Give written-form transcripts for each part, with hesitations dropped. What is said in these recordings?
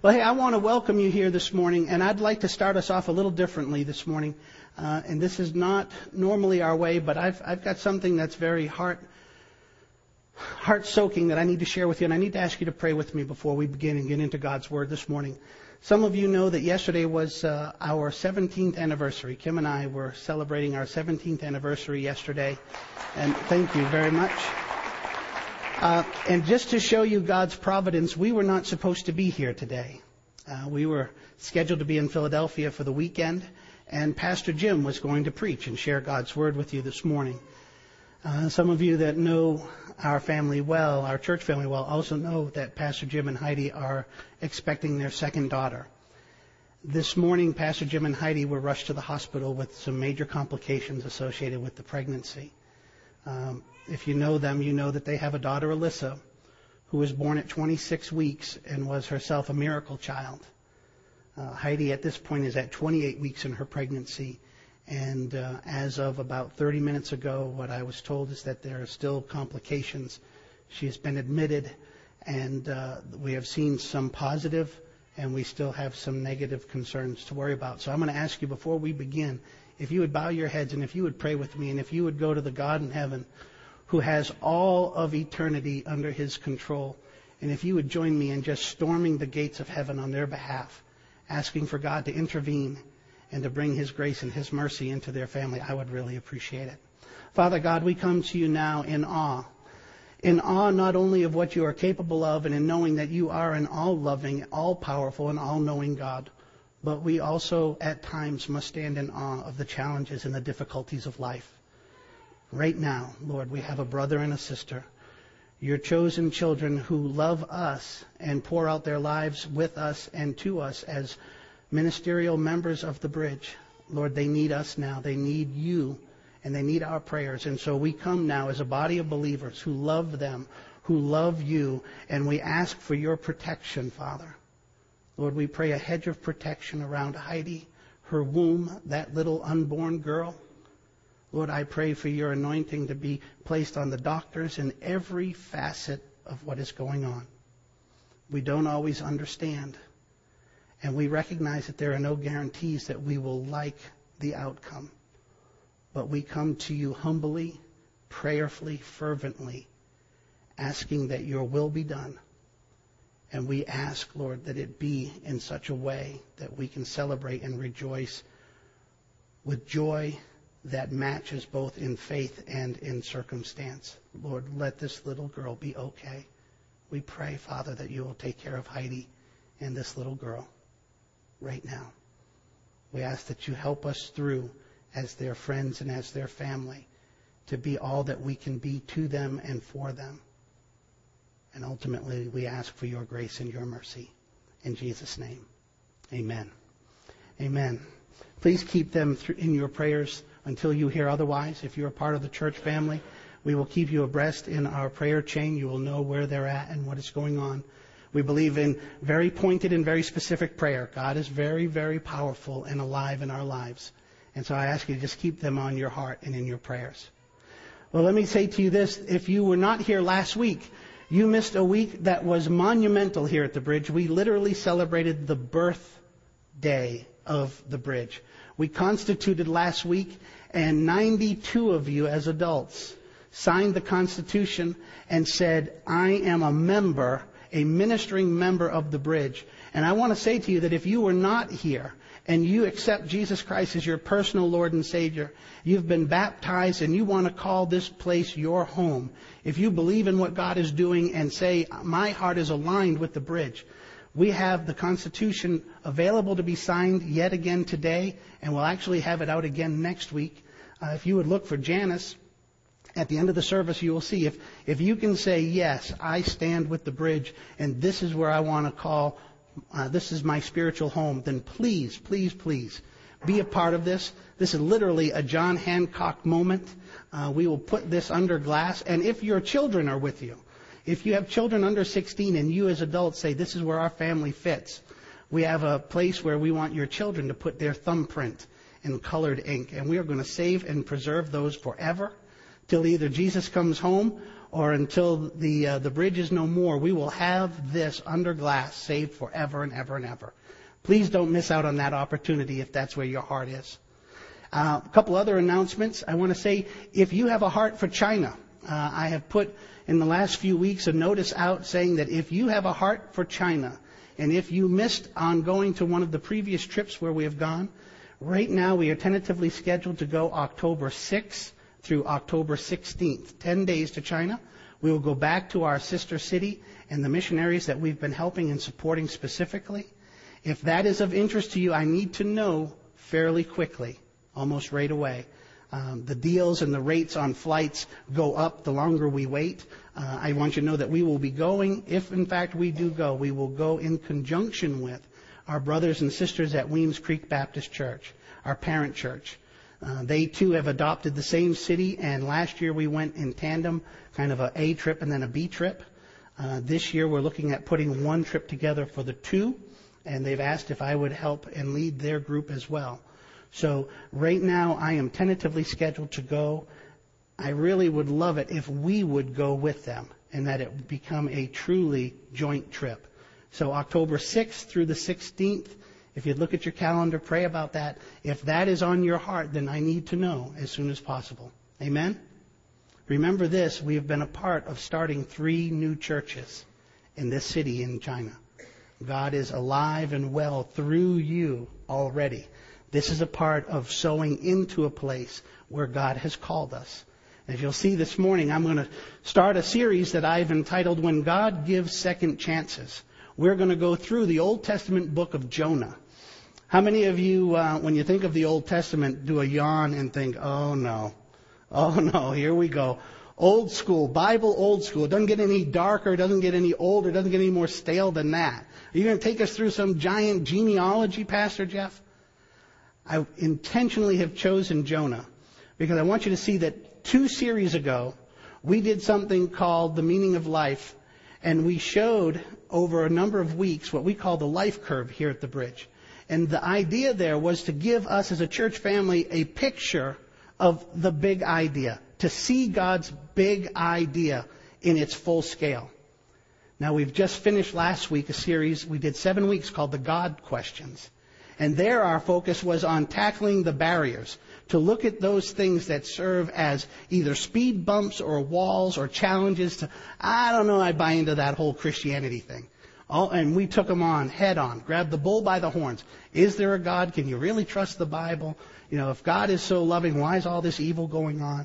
Well, hey, I want to welcome you here this morning, and I'd like to start us off a little differently this morning. And this is not normally our way, but I've got something that's very heart-soaking that I need to share with you, and I need to ask you to pray with me before we begin and get into God's Word this morning. Some of you know that yesterday was our 17th anniversary. Kim and I were celebrating our 17th anniversary yesterday, and thank you very much. And just to show you God's providence, we were not supposed to be here today. We were scheduled to be in Philadelphia for the weekend, and Pastor Jim was going to preach and share God's Word with you this morning. Some of you that know our family well, our church family well, also know that Pastor Jim and Heidi are expecting their second daughter. This morning, Pastor Jim and Heidi were rushed to the hospital with some major complications associated with the pregnancy. If you know them, you know that they have a daughter, Alyssa, who was born at 26 weeks and was herself a miracle child. Heidi at this point is at 28 weeks in her pregnancy. And as of about 30 minutes ago, what I was told is that there are still complications. She has been admitted, and we have seen some positive, and we still have some negative concerns to worry about. So I'm going to ask you before we begin, if you would bow your heads and if you would pray with me, and if you would go to the God in heaven who has all of eternity under His control, and if you would join me in just storming the gates of heaven on their behalf, asking for God to intervene and to bring His grace and His mercy into their family, I would really appreciate it. Father God, we come to you now in awe not only of what you are capable of and in knowing that you are an all-loving, all-powerful, and all-knowing God, but we also at times must stand in awe of the challenges and the difficulties of life. Right now, Lord, we have a brother and a sister, your chosen children who love us and pour out their lives with us and to us as ministerial members of the bridge. Lord, they need us now. They need you, and they need our prayers. And so we come now as a body of believers who love them, who love you, and we ask for your protection, Father. Lord, we pray a hedge of protection around Heidi, her womb, that little unborn girl. Lord, I pray for your anointing to be placed on the doctors in every facet of what is going on. We don't always understand, and we recognize that there are no guarantees that we will like the outcome. But we come to you humbly, prayerfully, fervently, asking that your will be done. And we ask, Lord, that it be in such a way that we can celebrate and rejoice with joy that matches both in faith and in circumstance. Lord, let this little girl be okay. We pray, Father, that you will take care of Heidi and this little girl right now. We ask that you help us through as their friends and as their family to be all that we can be to them and for them. And ultimately, we ask for your grace and your mercy. In Jesus' name, amen. Amen. Please keep them in your prayers until you hear otherwise. If you're a part of the church family, we will keep you abreast in our prayer chain. You will know where they're at and what is going on. We believe in very pointed and very specific prayer. God is very, very powerful and alive in our lives. And so I ask you to just keep them on your heart and in your prayers. Well, let me say to you this. If you were not here last week, you missed a week that was monumental here at the Bridge. We literally celebrated the birthday of the Bridge. We constituted last week, and 92 of you as adults signed the Constitution and said, I am a member, a ministering member of the Bridge. And I want to say to you that if you were not here and you accept Jesus Christ as your personal Lord and Savior, you've been baptized and you want to call this place your home, if you believe in what God is doing and say, my heart is aligned with the Bridge, we have the Constitution available to be signed yet again today, and we'll actually have it out again next week. If you would look for Janice, at the end of the service, you will see if you can say, yes, I stand with the Bridge, and this is where I want to call, this is my spiritual home, then please, please, please be a part of this. This is literally a John Hancock moment. We will put this under glass, and if your children are with you, if you have children under 16 and you as adults say, this is where our family fits, we have a place where we want your children to put their thumbprint in colored ink. And we are going to save and preserve those forever till either Jesus comes home or until the bridge is no more, we will have this under glass saved forever and ever and ever. Please don't miss out on that opportunity if that's where your heart is. A couple other announcements. I want to say, if you have a heart for China, I have put in the last few weeks a notice out saying that if you have a heart for China, and if you missed on going to one of the previous trips where we have gone, right now we are tentatively scheduled to go October 6th through October 16th, 10 days to China. We will go back to our sister city and the missionaries that we've been helping and supporting specifically. If that is of interest to you, I need to know fairly quickly, almost right away. The deals and the rates on flights go up the longer we wait. I want you to know that we will be going, if in fact we do go, we will go in conjunction with our brothers and sisters at Weems Creek Baptist Church, our parent church. They too have adopted the same city, and last year we went in tandem, kind of a trip and then a B trip. This year we're looking at putting one trip together for the two, and they've asked if I would help and lead their group as well. So right now I am tentatively scheduled to go. I really would love it if we would go with them and that it would become a truly joint trip. So October 6th through the 16th, if you'd look at your calendar, pray about that. If that is on your heart, then I need to know as soon as possible. Amen? Remember this, we have been a part of starting 3 new churches in this city in China. God is alive and well through you already. This is a part of sowing into a place where God has called us. As you'll see this morning, I'm going to start a series that I've entitled When God Gives Second Chances. We're going to go through the Old Testament book of Jonah. How many of you, when you think of the Old Testament, do a yawn and think, oh no, here we go. Old school, Bible old school. It doesn't get any darker, it doesn't get any older, it doesn't get any more stale than that. Are you going to take us through some giant genealogy, Pastor Jeff? I intentionally have chosen Jonah because I want you to see that 2 series ago, we did something called The Meaning of Life, and we showed over a number of weeks what we call the life curve here at the Bridge. And the idea there was to give us as a church family a picture of the big idea, to see God's big idea in its full scale. Now, we've just finished last week a series, we did 7 weeks called The God Questions. And there our focus was on tackling the barriers, to look at those things that serve as either speed bumps or walls or challenges to, I don't know, I buy into that whole Christianity thing. And we took them on, head on, grabbed the bull by the horns. Is there a God? Can you really trust the Bible? You know, if God is so loving, why is all this evil going on?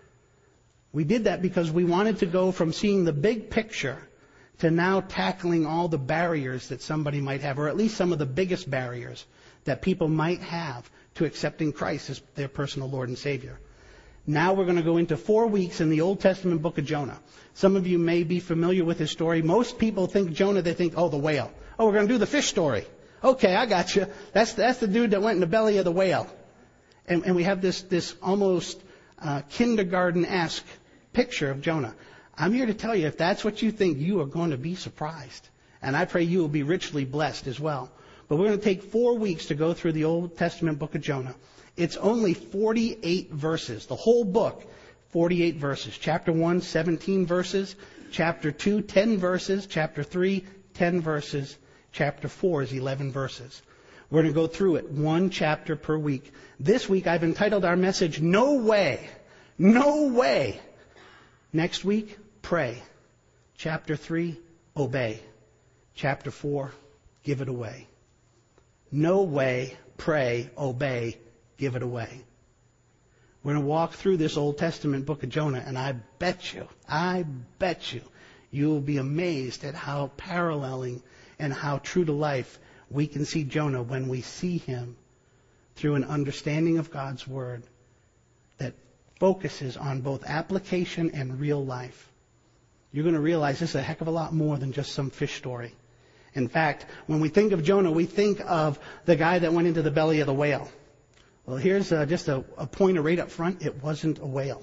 We did that because we wanted to go from seeing the big picture to now tackling all the barriers that somebody might have, or at least some of the biggest barriers that people might have to accepting Christ as their personal Lord and Savior. Now we're going to go into 4 weeks in the Old Testament book of Jonah. Some of you may be familiar with his story. Most people think Jonah, they think, oh, the whale. Oh, we're going to do the fish story. Okay, I got you. That's the dude that went in the belly of the whale. And we have this almost kindergarten-esque picture of Jonah. I'm here to tell you, if that's what you think, you are going to be surprised. And I pray you will be richly blessed as well. But we're going to take 4 weeks to go through the Old Testament book of Jonah. It's only 48 verses. The whole book, 48 verses. Chapter 1, 17 verses. Chapter 2, 10 verses. Chapter 3, 10 verses. Chapter 4 is 11 verses. We're going to go through it, 1 chapter per week. This week I've entitled our message, No Way. No Way. Next week, Pray. Chapter 3, Obey. Chapter 4, Give it away. No way, pray, obey, give it away. We're going to walk through this Old Testament book of Jonah, and I bet you, you will be amazed at how paralleling and how true to life we can see Jonah when we see him through an understanding of God's Word that focuses on both application and real life. You're going to realize this is a heck of a lot more than just some fish story. In fact, when we think of Jonah, we think of the guy that went into the belly of the whale. Well, here's just a pointer right up front. It wasn't a whale.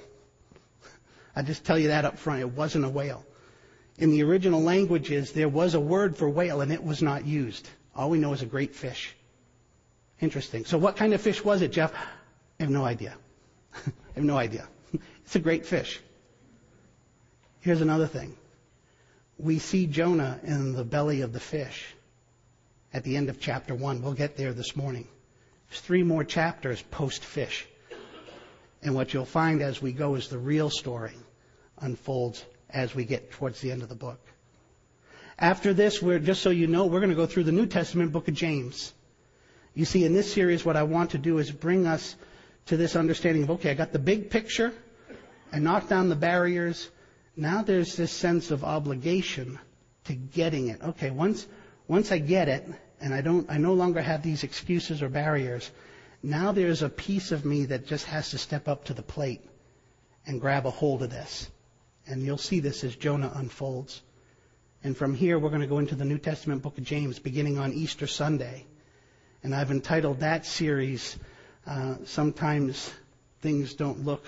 I just tell you that up front. It wasn't a whale. In the original languages, there was a word for whale, and it was not used. All we know is a great fish. Interesting. So what kind of fish was it, Jeff? I have no idea. It's a great fish. Here's another thing. We see Jonah in the belly of the fish at the end of chapter 1. We'll get there this morning. There's 3 more chapters post-fish. And what you'll find as we go is the real story unfolds as we get towards the end of the book. After this, just so you know, we're going to go through the New Testament book of James. You see, in this series, what I want to do is bring us to this understanding of, okay, I got the big picture, I knocked down the barriers. Now there's this sense of obligation to getting it. Okay, once I get it, and I no longer have these excuses or barriers, now there's a piece of me that just has to step up to the plate and grab a hold of this. And you'll see this as Jonah unfolds. And from here, we're going to go into the New Testament book of James, beginning on Easter Sunday. And I've entitled that series, Sometimes Things Don't Look,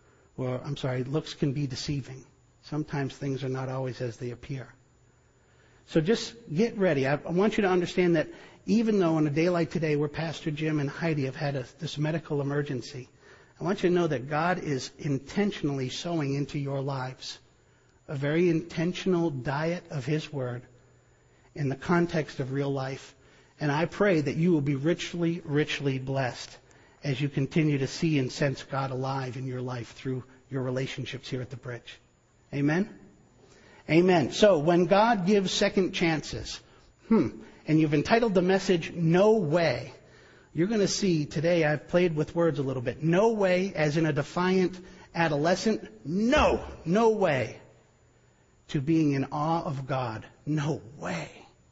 Looks Can Be Deceiving. Sometimes things are not always as they appear. So just get ready. I want you to understand that even though on a day like today where Pastor Jim and Heidi have had this medical emergency, I want you to know that God is intentionally sowing into your lives a very intentional diet of His Word in the context of real life. And I pray that you will be richly, richly blessed as you continue to see and sense God alive in your life through your relationships here at the Bridge. Amen? Amen. So when God gives second chances, and you've entitled the message, No Way. You're going to see today, I've played with words a little bit. No way, as in a defiant adolescent. No way. To being in awe of God. No way.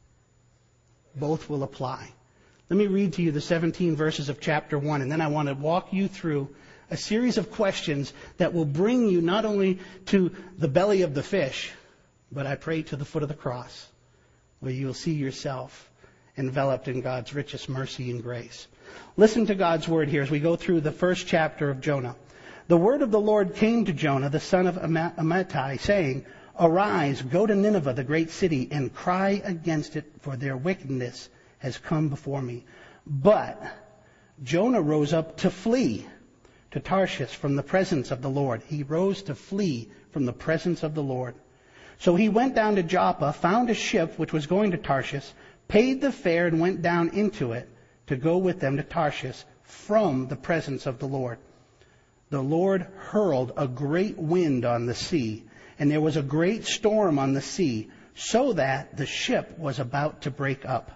Both will apply. Let me read to you the 17 verses of chapter 1, and then I want to walk you through a series of questions that will bring you not only to the belly of the fish, but I pray to the foot of the cross, where you will see yourself enveloped in God's richest mercy and grace. Listen to God's word here as we go through the first chapter of Jonah. The word of the Lord came to Jonah, the son of Amittai, saying, Arise, go to Nineveh, the great city, and cry against it, for their wickedness has come before me. But Jonah rose up to flee to Tarshish from the presence of the Lord. He rose to flee from the presence of the Lord. So he went down to Joppa, found a ship which was going to Tarshish, paid the fare, and went down into it to go with them to Tarshish from the presence of the Lord. The Lord hurled a great wind on the sea, and there was a great storm on the sea, so that the ship was about to break up.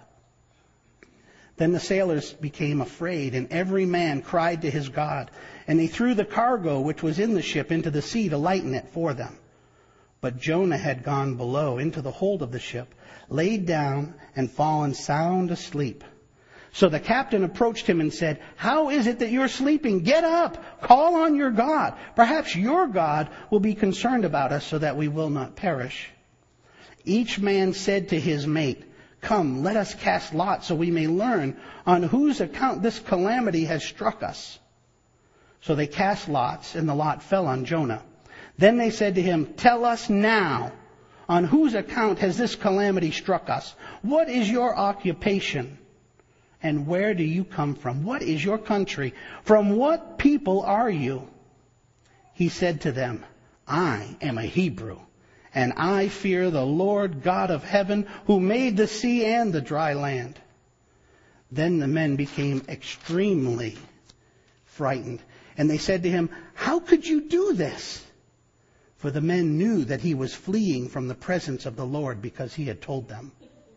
Then the sailors became afraid, and every man cried to his God. And they threw the cargo which was in the ship into the sea to lighten it for them. But Jonah had gone below into the hold of the ship, laid down, and fallen sound asleep. So the captain approached him and said, How is it that you're sleeping? Get up, call on your God. Perhaps your God will be concerned about us so that we will not perish. Each man said to his mate, Come, let us cast lots so we may learn on whose account this calamity has struck us. So they cast lots, and the lot fell on Jonah. Then they said to him, Tell us now, on whose account has this calamity struck us? What is your occupation? And where do you come from? What is your country? From what people are you? He said to them, I am a Hebrew, and I fear the Lord God of heaven, who made the sea and the dry land. Then the men became extremely frightened, and they said to him, How could you do this? For the men knew that he was fleeing from the presence of the Lord, because he had told them.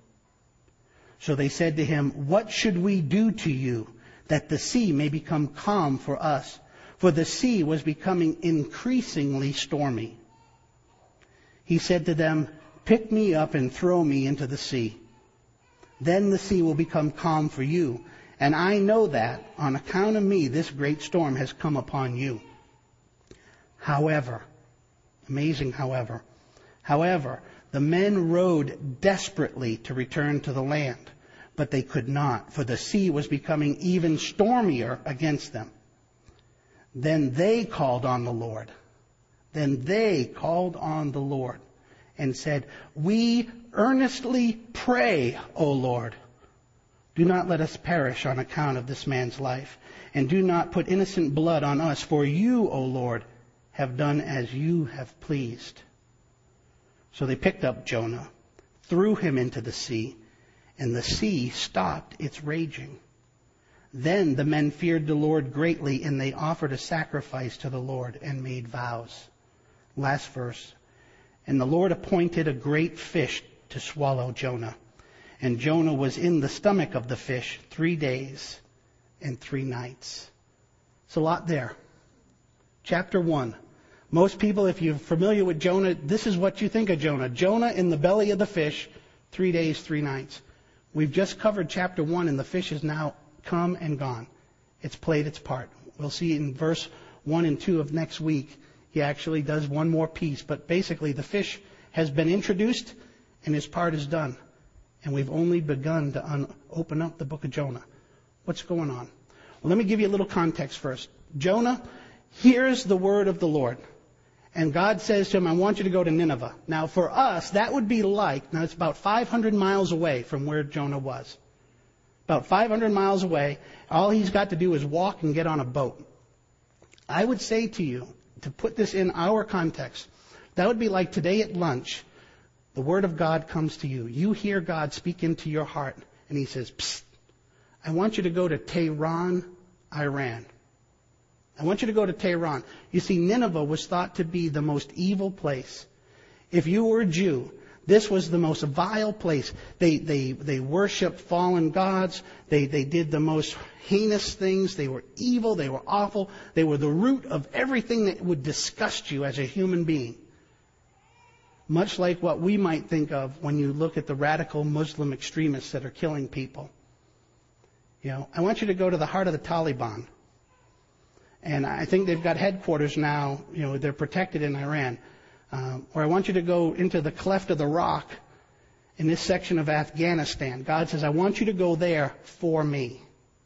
So they said to him, What should we do to you, that the sea may become calm for us? For the sea was becoming increasingly stormy. He said to them, Pick me up and throw me into the sea. Then the sea will become calm for you. And I know that, on account of me, this great storm has come upon you. However, the men rowed desperately to return to the land, but they could not, for the sea was becoming even stormier against them. Then they called on the Lord. And said, We earnestly pray, O Lord, do not let us perish on account of this man's life, and do not put innocent blood on us, for you, O Lord, have done as you have pleased. So they picked up Jonah, threw him into the sea, and the sea stopped its raging. Then the men feared the Lord greatly, and they offered a sacrifice to the Lord and made vows. Last verse. And the Lord appointed a great fish to swallow Jonah. And Jonah was in the stomach of the fish 3 days and 3 nights. It's a lot there. Chapter 1. Most people, if you're familiar with Jonah, this is what you think of Jonah. Jonah in the belly of the fish, 3 days, 3 nights. We've just covered chapter 1, and the fish is now come and gone. It's played its part. We'll see in verse 1 and 2 of next week, he actually does one more piece. But basically, the fish has been introduced, and his part is done. And we've only begun to open up the book of Jonah. What's going on? Well, let me give you a little context first. Jonah hears the word of the Lord. And God says to him, I want you to go to Nineveh. Now, for us, that would be like, now it's about 500 miles away from where Jonah was. About 500 miles away. All he's got to do is walk and get on a boat. I would say to you, to put this in our context, that would be like today at lunch, the word of God comes to you. You hear God speak into your heart, and he says, Psst, I want you to go to Tehran, Iran. I want you to go to Tehran. You see, Nineveh was thought to be the most evil place. If you were a Jew, this was the most vile place. They worshiped fallen gods. They did the most heinous things. They were evil. They were awful. They were the root of everything that would disgust you as a human being. Much like what we might think of when you look at the radical Muslim extremists that are killing people. You know, I want you to go to the heart of the Taliban. And I think they've got headquarters now, you know, they're protected in Iran. Or I want you to go into the cleft of the rock in this section of Afghanistan. God says, I want you to go there for me.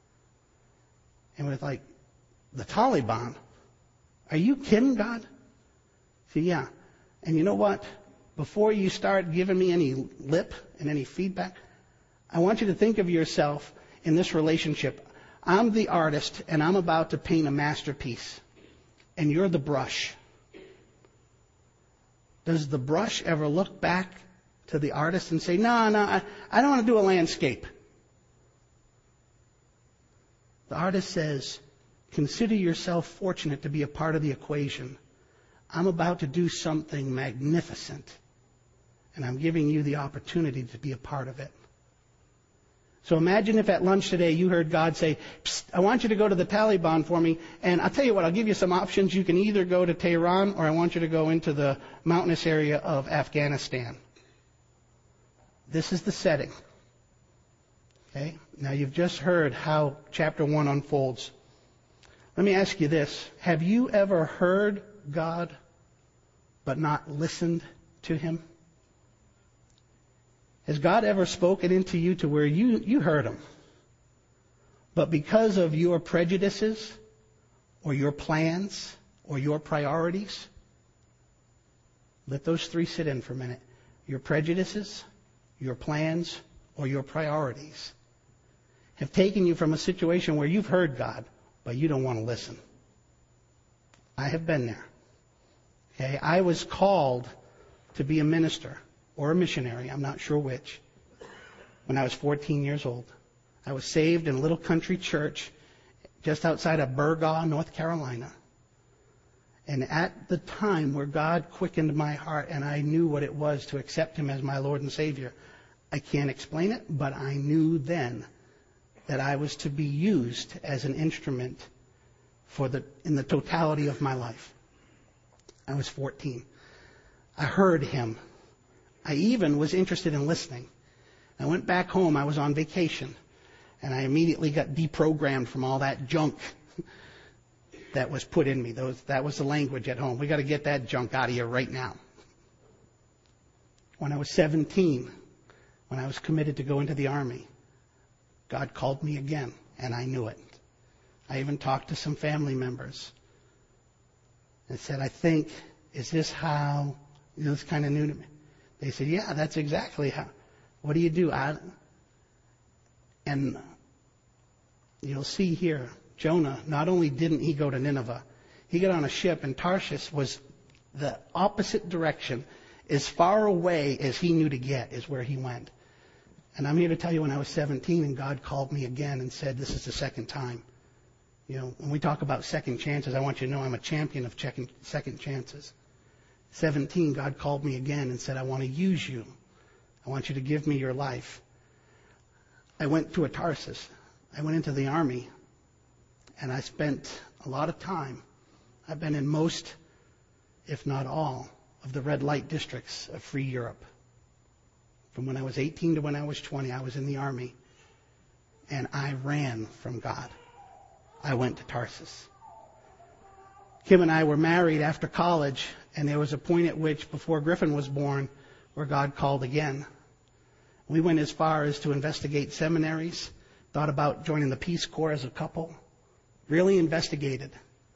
And we're like, the Taliban? Are you kidding, God? See, yeah. And you know what? Before you start giving me any lip and any feedback, I want you to think of yourself in this relationship. I'm the artist, and I'm about to paint a masterpiece, and you're the brush. Does the brush ever look back to the artist and say, no, I don't want to do a landscape? The artist says, consider yourself fortunate to be a part of the equation. I'm about to do something magnificent, and I'm giving you the opportunity to be a part of it. So imagine if at lunch today you heard God say, Psst, I want you to go to the Taliban for me, and I'll tell you what, I'll give you some options. You can either go to Tehran, or I want you to go into the mountainous area of Afghanistan. This is the setting. Okay? Now you've just heard how chapter 1 unfolds. Let me ask you this. Have you ever heard God but not listened to him? Has God ever spoken into you to where you heard him, but because of your prejudices or your plans or your priorities? Let those 3 sit in for a minute. Your prejudices, your plans, or your priorities have taken you from a situation where you've heard God, but you don't want to listen. I have been there. Okay, I was called to be a minister or a missionary, I'm not sure which, when I was 14 years old. I was saved in a little country church just outside of Burgaw, North Carolina. And at the time where God quickened my heart and I knew what it was to accept him as my Lord and Savior, I can't explain it, but I knew then that I was to be used as an instrument in the totality of my life. I was 14. I heard him. I even was interested in listening. I went back home. I was on vacation. And I immediately got deprogrammed from all that junk that was put in me. That was the language at home. We got to get that junk out of here right now. When I was 17, when I was committed to go into the Army, God called me again, and I knew it. I even talked to some family members and said, I think, is this how, it's kind of new to me. They said, yeah, that's exactly how. What do you do? And you'll see here, Jonah, not only didn't he go to Nineveh, he got on a ship, and Tarshish was the opposite direction. As far away as he knew to get is where he went. And I'm here to tell you, when I was 17 and God called me again and said, this is the second time. You know, when we talk about second chances, I want you to know I'm a champion of second chances. 17, God called me again and said, I want to use you. I want you to give me your life. I went to Tarsus. I went into the army, and I spent a lot of time. I've been in most, if not all, of the red light districts of free Europe. From when I was 18 to when I was 20, I was in the army, and I ran from God. I went to Tarsus. Kim and I were married after college, and there was a point at which, before Griffin was born, where God called again. We went as far as to investigate seminaries, thought about joining the Peace Corps as a couple, really investigated.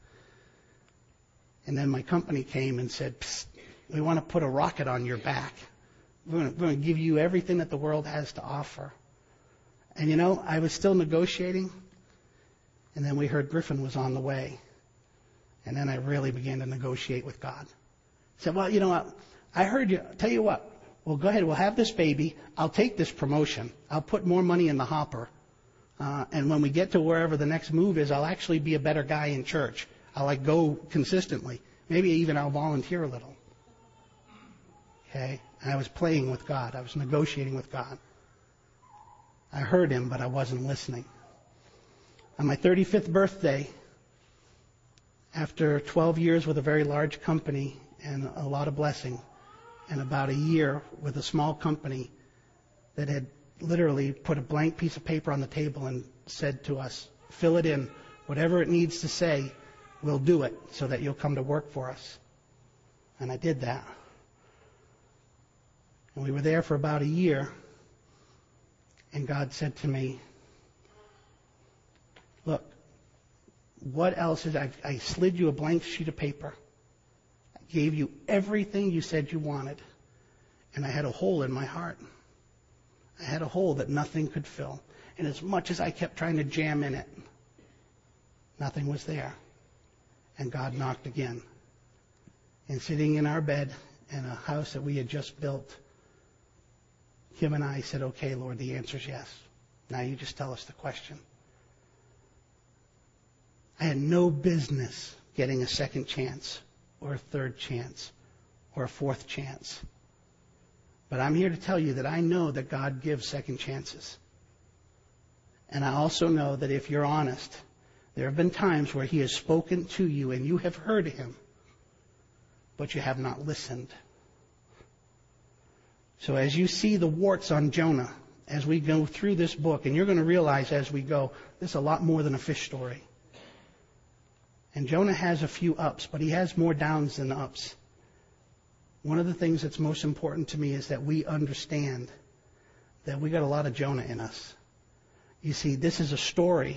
And then my company came and said, Psst, we want to put a rocket on your back. We're going to give you everything that the world has to offer. And you know, I was still negotiating, and then we heard Griffin was on the way. And then I really began to negotiate with God. I said, well, you know what? I heard you. Tell you what. Well, go ahead. We'll have this baby. I'll take this promotion. I'll put more money in the hopper. And when we get to wherever the next move is, I'll actually be a better guy in church. I'll go consistently. Maybe even I'll volunteer a little. Okay? And I was playing with God. I was negotiating with God. I heard him, but I wasn't listening. On my 35th birthday, after 12 years with a very large company and a lot of blessing, and about a year with a small company that had literally put a blank piece of paper on the table and said to us, fill it in. Whatever it needs to say, we'll do it so that you'll come to work for us. And I did that. And we were there for about a year. And God said to me, look, what else is I slid you a blank sheet of paper. I gave you everything you said you wanted. And I had a hole in my heart. I had a hole that nothing could fill. And as much as I kept trying to jam in it, nothing was there. And God knocked again. And sitting in our bed in a house that we had just built, Kim and I said, okay, Lord, the answer's yes. Now you just tell us the question. I had no business getting a second chance or a third chance or a fourth chance. But I'm here to tell you that I know that God gives second chances. And I also know that if you're honest, there have been times where he has spoken to you and you have heard him, but you have not listened. So as you see the warts on Jonah, as we go through this book, and you're going to realize as we go, there's a lot more than a fish story. And Jonah has a few ups, but he has more downs than ups. One of the things that's most important to me is that we understand that we got a lot of Jonah in us. You see, this is a story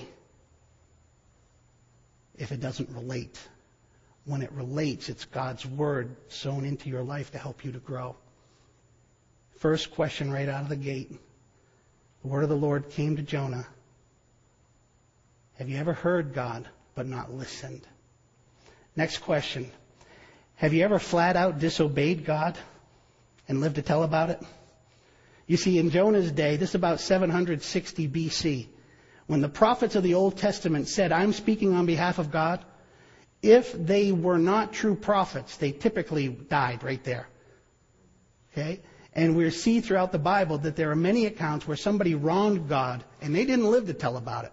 if it doesn't relate. When it relates, it's God's word sown into your life to help you to grow. First question right out of the gate. The word of the Lord came to Jonah. Have you ever heard God but not listened? Next question. Have you ever flat out disobeyed God and lived to tell about it? You see, in Jonah's day, this is about 760 BC, when the prophets of the Old Testament said, I'm speaking on behalf of God, if they were not true prophets, they typically died right there. Okay? And we see throughout the Bible that there are many accounts where somebody wronged God and they didn't live to tell about it.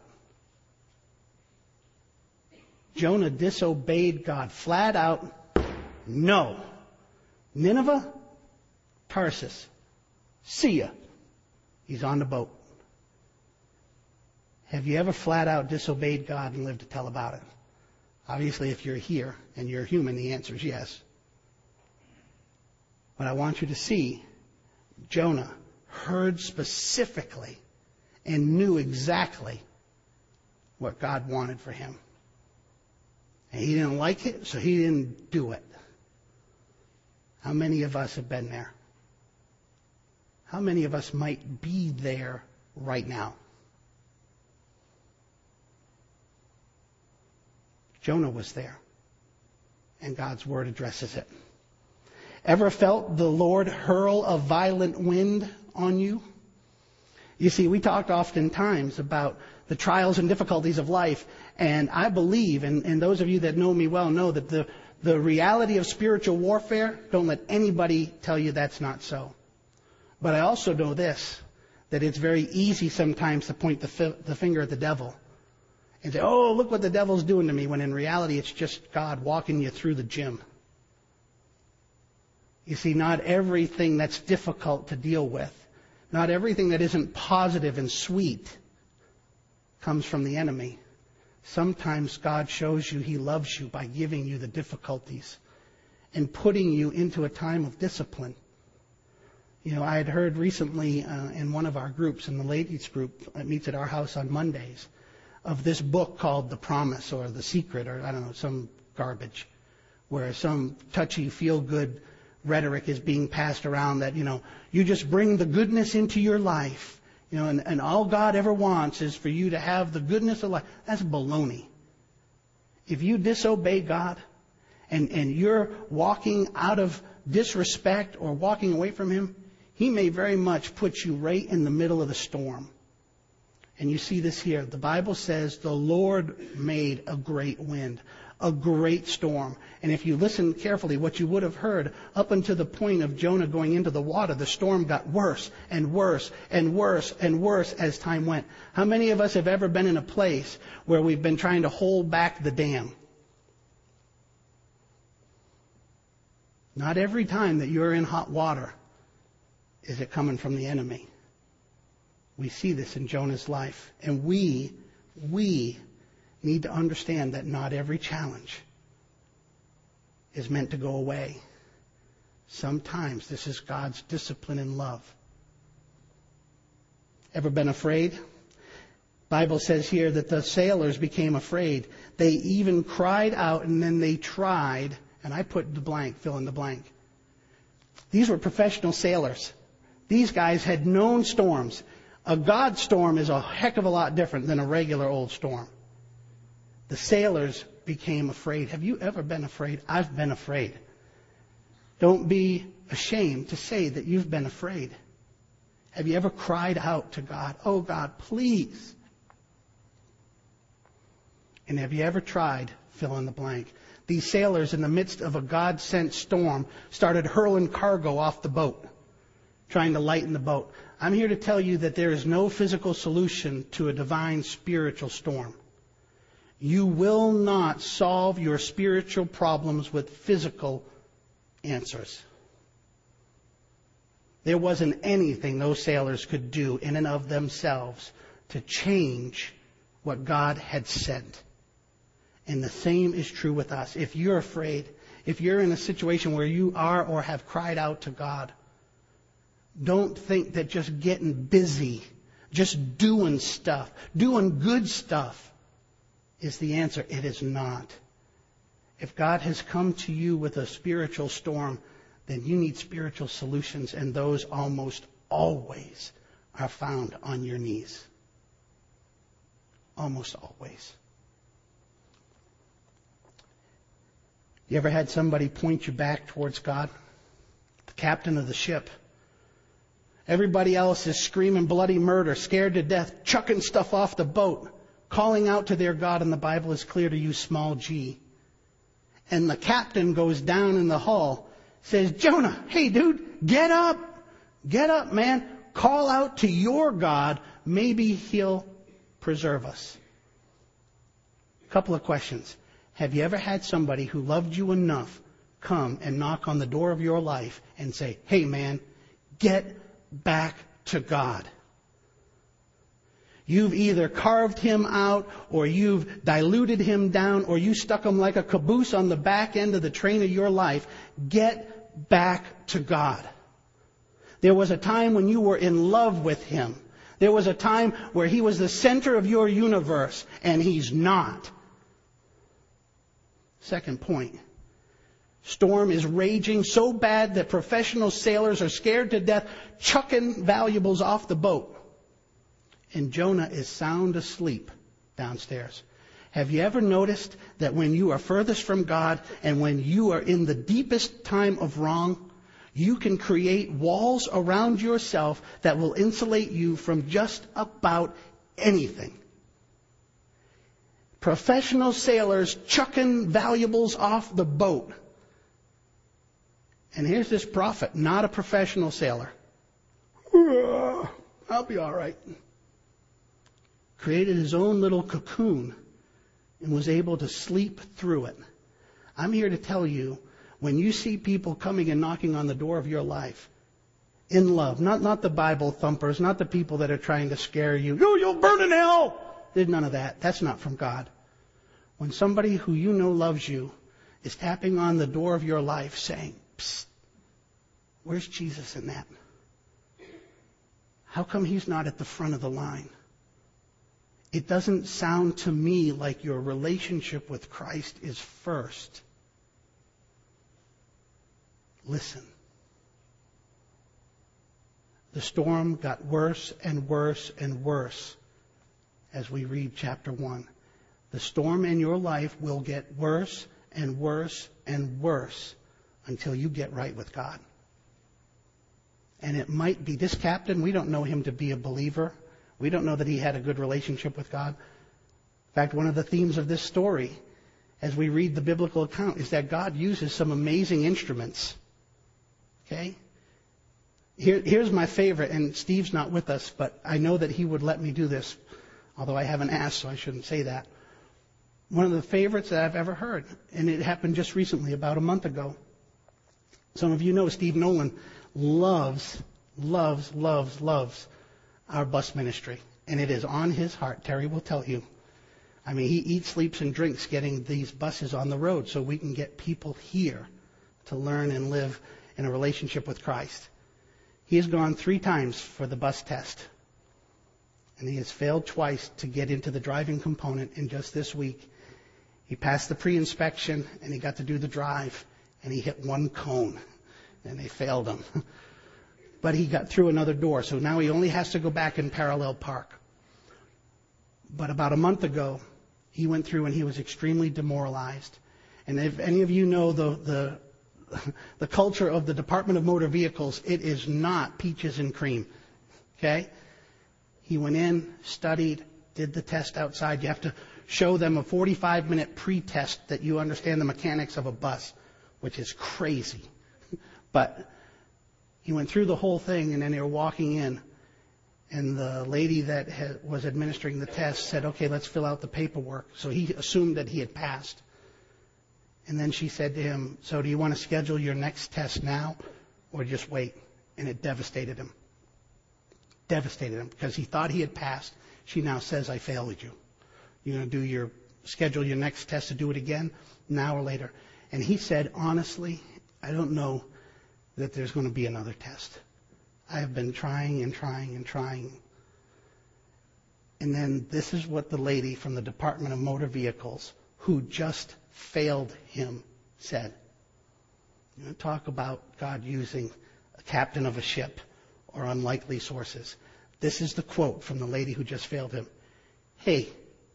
Jonah disobeyed God flat out. No. Nineveh, Tarsus. See ya. He's on the boat. Have you ever flat out disobeyed God and lived to tell about it? Obviously, if you're here and you're human, the answer is yes. But I want you to see Jonah heard specifically and knew exactly what God wanted for him. And he didn't like it, so he didn't do it. How many of us have been there? How many of us might be there right now? Jonah was there, and God's word addresses it. Ever felt the Lord hurl a violent wind on you? You see, we talked oftentimes about the trials and difficulties of life, and I believe, and those of you that know me well know that the reality of spiritual warfare, don't let anybody tell you that's not so. But I also know this, that it's very easy sometimes to point the finger at the devil and say, oh, look what the devil's doing to me, when in reality it's just God walking you through the gym. You see, not everything that's difficult to deal with, not everything that isn't positive and sweet comes from the enemy. Sometimes God shows you He loves you by giving you the difficulties and putting you into a time of discipline. You know, I had heard recently in one of our groups, in the ladies group that meets at our house on Mondays, of this book called The Promise or The Secret, or I don't know, some garbage, where some touchy, feel-good rhetoric is being passed around that, you know, you just bring the goodness into your life, you know, and all God ever wants is for you to have the goodness of life. That's baloney. If you disobey God and you're walking out of disrespect or walking away from Him, He may very much put you right in the middle of the storm. And you see this here. The Bible says the Lord made a great wind, a great storm. And if you listen carefully, what you would have heard, up until the point of Jonah going into the water, the storm got worse and worse and worse and worse as time went. How many of us have ever been in a place where we've been trying to hold back the dam? Not every time that you're in hot water is it coming from the enemy. We see this in Jonah's life. And we need to understand that not every challenge is meant to go away. Sometimes this is God's discipline and love. Ever been afraid? Bible says here that the sailors became afraid. They even cried out, and then they tried, and I put the blank, fill in the blank. These were professional sailors. These guys had known storms. A God storm is a heck of a lot different than a regular old storm. The sailors became afraid. Have you ever been afraid? I've been afraid. Don't be ashamed to say that you've been afraid. Have you ever cried out to God, oh God, please? And have you ever tried, fill in the blank? These sailors, in the midst of a God-sent storm, started hurling cargo off the boat, trying to lighten the boat. I'm here to tell you that there is no physical solution to a divine spiritual storm. You will not solve your spiritual problems with physical answers. There wasn't anything those sailors could do in and of themselves to change what God had said. And the same is true with us. If you're afraid, if you're in a situation where you are or have cried out to God, don't think that just getting busy, just doing stuff, doing good stuff is the answer. It is not. If God has come to you with a spiritual storm, then you need spiritual solutions, and those almost always are found on your knees. Almost always. You ever had somebody point you back towards God? The captain of the ship. Everybody else is screaming bloody murder, scared to death, chucking stuff off the boat, calling out to their God, and the Bible is clear to use small g. And the captain goes down in the hull, says, Jonah, hey dude, get up, man, call out to your God, maybe He'll preserve us. A couple of questions. Have you ever had somebody who loved you enough come and knock on the door of your life and say, hey man, get back to God? You've either carved Him out, or you've diluted Him down, or you stuck Him like a caboose on the back end of the train of your life. Get back to God. There was a time when you were in love with Him. There was a time where He was the center of your universe, and He's not. Second point. Storm is raging so bad that professional sailors are scared to death, chucking valuables off the boat. And Jonah is sound asleep downstairs. Have you ever noticed that when you are furthest from God and when you are in the deepest time of wrong, You can create walls around yourself that will insulate you from just about anything. Professional sailors chucking valuables off the boat. And here's this prophet, not a professional sailor. I'll be all right. Created his own little cocoon and was able to sleep through it. I'm here to tell you, when you see people coming and knocking on the door of your life, in love, not the Bible thumpers, not the people that are trying to scare you, you'll burn in hell. There's none of that. That's not from God. When somebody who you know loves you is tapping on the door of your life saying, psst, where's Jesus in that? How come he's not at the front of the line? It doesn't sound to me like your relationship with Christ is first. Listen. The storm got worse and worse and worse as we read chapter 1. The storm in your life will get worse and worse and worse until you get right with God. And it might be this captain, we don't know him to be a believer. We don't know that he had a good relationship with God. In fact, one of the themes of this story, as we read the biblical account, is that God uses some amazing instruments. Okay? Here's my favorite, and Steve's not with us, but I know that he would let me do this, although I haven't asked, so I shouldn't say that. One of the favorites that I've ever heard, and it happened just recently, about a month ago. Some of you know Steve Nolan loves our bus ministry, and it is on his heart. Terry will tell you. I mean, he eats, sleeps, and drinks getting these buses on the road so we can get people here to learn and live in a relationship with Christ. He has gone 3 times for the bus test, and he has failed twice to get into the driving component. And just this week, he passed the pre-inspection, and he got to do the drive, and he hit 1 cone, and they failed him. But he got through another door, so now he only has to go back and parallel park. But about a month ago, he went through and he was extremely demoralized. And if any of you know the culture of the Department of Motor Vehicles, it is not peaches and cream. Okay? He went in, studied, did the test outside. You have to show them a 45-minute pre-test that you understand the mechanics of a bus, which is crazy. But he went through the whole thing, and then they were walking in, and the lady that was administering the test said, okay, let's fill out the paperwork. So he assumed that he had passed. And then she said to him, so do you want to schedule your next test now or just wait? And it devastated him. Devastated him because he thought he had passed. She now says, I failed you. You're going to schedule your next test to do it again, now or later. And he said, honestly, I don't know that there's going to be another test. I have been trying and trying and trying. And then this is what the lady from the Department of Motor Vehicles, who just failed him, said. You know, talk about God using a captain of a ship or unlikely sources. This is the quote from the lady who just failed him. Hey,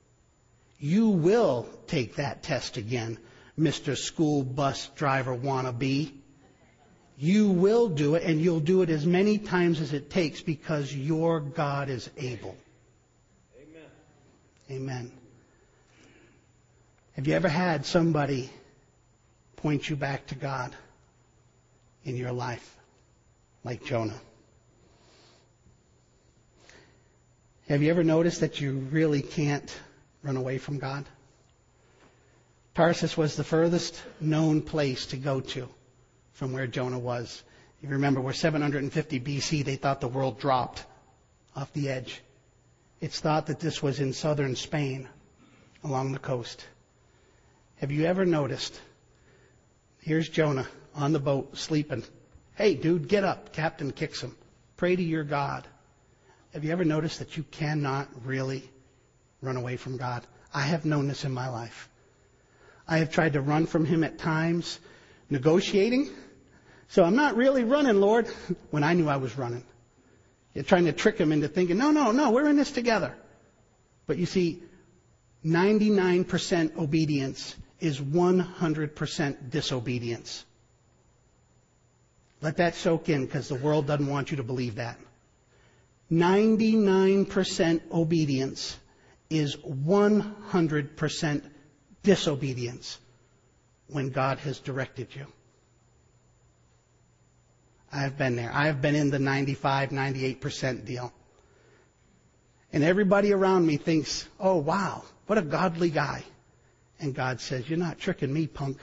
you will take that test again, Mr. School Bus Driver Wannabe. You will do it, and you'll do it as many times as it takes because your God is able. Amen. Amen. Have you ever had somebody point you back to God in your life, like Jonah? Have you ever noticed that you really can't run away from God? Tarsus was the furthest known place to go to from where Jonah was. You remember, we're 750 BC. They thought the world dropped off the edge. It's thought that this was in southern Spain along the coast. Have you ever noticed? Here's Jonah on the boat sleeping. Hey, dude, get up. Captain kicks him. Pray to your God. Have you ever noticed that you cannot really run away from God? I have known this in my life. I have tried to run from him at times, negotiating. So I'm not really running, Lord, when I knew I was running. You're trying to trick him into thinking, no, we're in this together. But you see, 99% obedience is 100% disobedience. Let that soak in, because the world doesn't want you to believe that. 99% obedience is 100% disobedience when God has directed you. I've been there. I've been in the 95, 98% deal. And everybody around me thinks, oh, wow, what a godly guy. And God says, you're not tricking me, punk.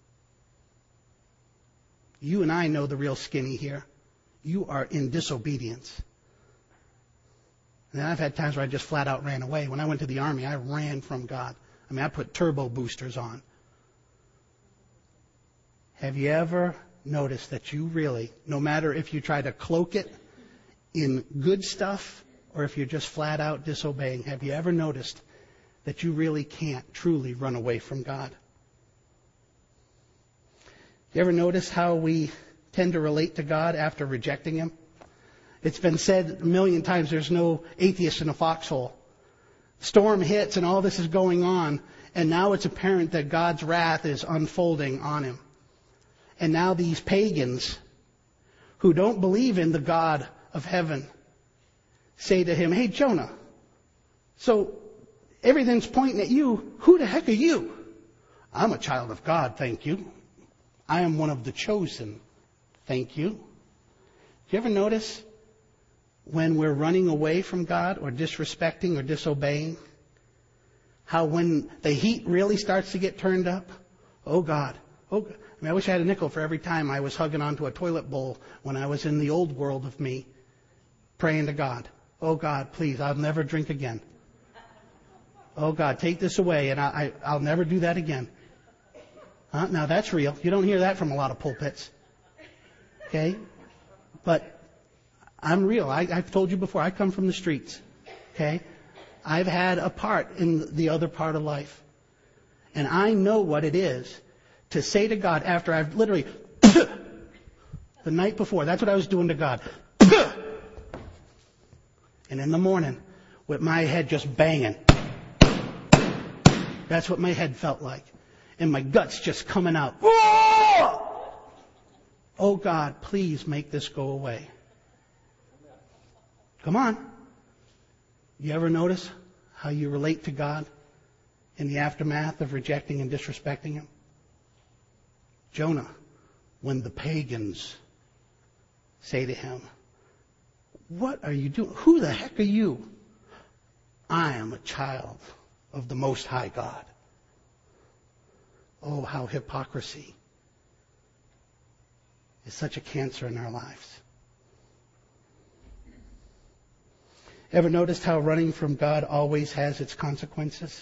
You and I know the real skinny here. You are in disobedience. And I've had times where I just flat out ran away. When I went to the Army, I ran from God. I mean, I put turbo boosters on. Have you ever noticed that you really, no matter if you try to cloak it in good stuff or if you're just flat out disobeying, have you ever noticed that you really can't truly run away from God? You ever notice how we tend to relate to God after rejecting Him? It's been said a million times, there's no atheist in a foxhole. Storm hits and all this is going on, and now it's apparent that God's wrath is unfolding on him. And now these pagans who don't believe in the God of heaven say to him, hey, Jonah, so everything's pointing at you. Who the heck are you? I'm a child of God, thank you. I am one of the chosen, thank you. Do you ever notice when we're running away from God or disrespecting or disobeying, how when the heat really starts to get turned up, oh God, I mean, I wish I had a nickel for every time I was hugging onto a toilet bowl when I was in the old world of me, praying to God. Oh God, please, I'll never drink again. Oh God, take this away and I'll never do that again. Now that's real. You don't hear that from a lot of pulpits. Okay? But I'm real. I've told you before, I come from the streets. Okay? I've had a part in the other part of life. And I know what it is to say to God after I've literally, the night before, that's what I was doing to God. And in the morning, with my head just banging. That's what my head felt like. And my guts just coming out. Oh God, please make this go away. Come on. You ever notice how you relate to God in the aftermath of rejecting and disrespecting Him? Jonah, when the pagans say to him, what are you doing? Who the heck are you? I am a child of the Most High God. Oh, how hypocrisy is such a cancer in our lives. Ever noticed how running from God always has its consequences?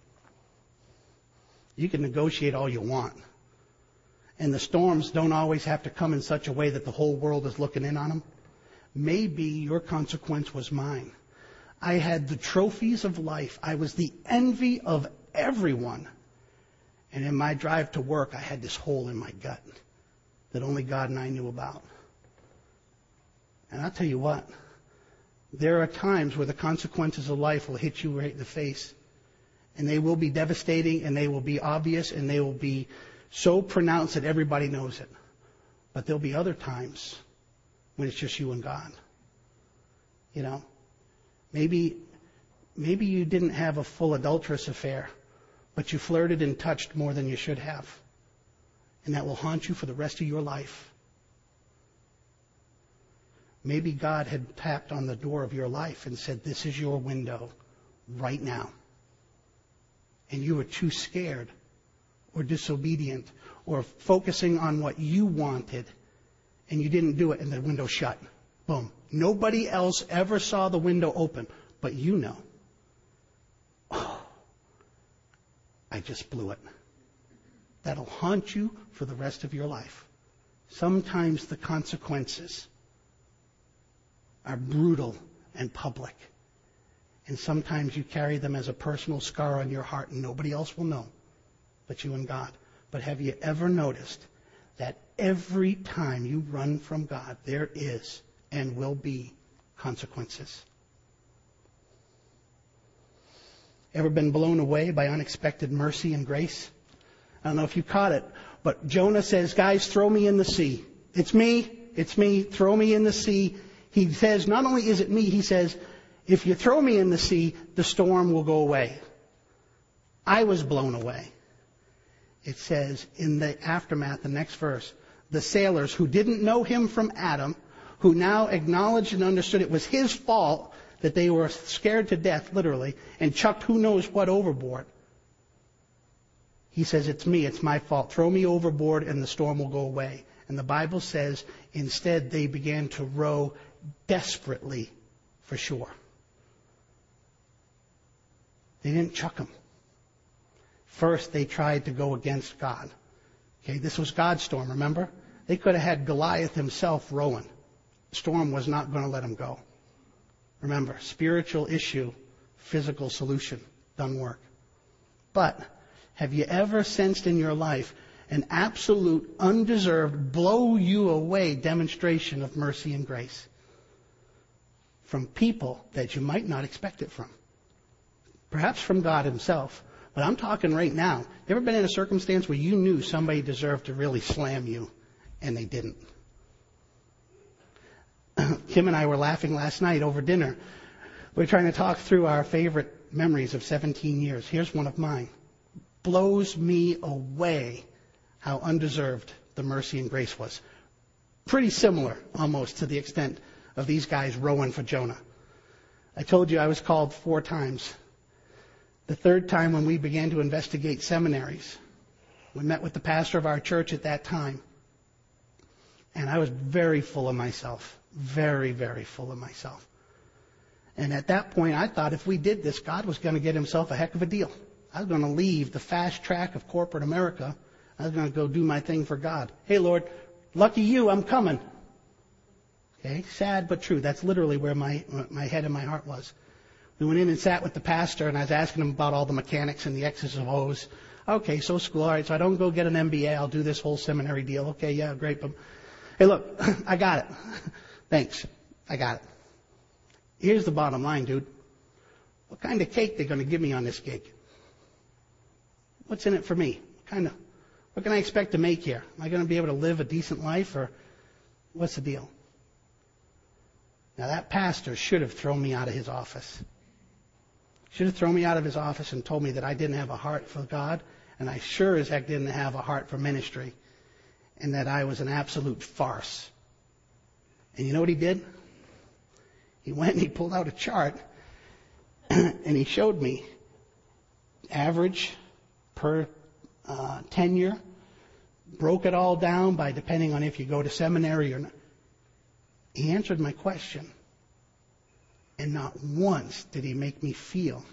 You can negotiate all you want. And the storms don't always have to come in such a way that the whole world is looking in on them. Maybe your consequence was mine. I had the trophies of life. I was the envy of everyone. And in my drive to work, I had this hole in my gut that only God and I knew about. And I'll tell you what, there are times where the consequences of life will hit you right in the face. And they will be devastating, and they will be obvious, and they will be so pronounced that everybody knows it. But there'll be other times when it's just you and God. You know, maybe you didn't have a full adulterous affair, but you flirted and touched more than you should have. And that will haunt you for the rest of your life. Maybe God had tapped on the door of your life and said, this is your window right now. And you were too scared or disobedient or focusing on what you wanted, and you didn't do it, and the window shut. Boom. Nobody else ever saw the window open, but you know. Oh, I just blew it. That'll haunt you for the rest of your life. Sometimes the consequences are brutal and public. And sometimes you carry them as a personal scar on your heart and nobody else will know but you and God. But have you ever noticed that every time you run from God, there is and will be consequences? Ever been blown away by unexpected mercy and grace? I don't know if you caught it, but Jonah says, guys, throw me in the sea. It's me. it's me, throw me in the sea. He says, not only is it me, he says, if you throw me in the sea, the storm will go away. I was blown away. It says in the aftermath, the next verse, the sailors who didn't know him from Adam, who now acknowledged and understood it was his fault that they were scared to death, literally, and chucked who knows what overboard. He says, it's me, it's my fault. Throw me overboard and the storm will go away. And the Bible says, instead, they began to row desperately for shore. They didn't chuck him. First, they tried to go against God. Okay, this was God's storm, remember? They could have had Goliath himself rowing. The storm was not going to let him go. Remember, spiritual issue, physical solution, doesn't work. But have you ever sensed in your life an absolute, undeserved, blow you away demonstration of mercy and grace from people that you might not expect it from? Perhaps from God himself. But I'm talking right now. You ever been in a circumstance where you knew somebody deserved to really slam you and they didn't? Kim and I were laughing last night over dinner. We were trying to talk through our favorite memories of 17 years. Here's one of mine. Blows me away how undeserved the mercy and grace was. Pretty similar, almost, to the extent of these guys rowing for Jonah. I told you I was called 4 times. The 3rd time when we began to investigate seminaries, we met with the pastor of our church at that time. And I was very full of myself. Very, very full of myself. And at that point, I thought if we did this, God was going to get himself a heck of a deal. I was going to leave the fast track of corporate America. I was going to go do my thing for God. Hey, Lord, lucky you, I'm coming. Okay, sad but true. That's literally where my head and my heart was. We went in and sat with the pastor, and I was asking him about all the mechanics and the X's and O's. Okay, so school, all right, so I don't go get an MBA. I'll do this whole seminary deal. Okay, yeah, great. But hey, look, I got it. Thanks. I got it. Here's the bottom line, dude. What kind of cake they going to give me on this gig? What's in it for me? What can I expect to make here? Am I going to be able to live a decent life, or what's the deal? Now, that pastor should have thrown me out of his office. Should have thrown me out of his office and told me that I didn't have a heart for God, and I sure as heck didn't have a heart for ministry, and that I was an absolute farce. And you know what he did? He went and he pulled out a chart, and he showed me average per tenure, broke it all down by depending on if you go to seminary or not. He answered my question, and not once did he make me feel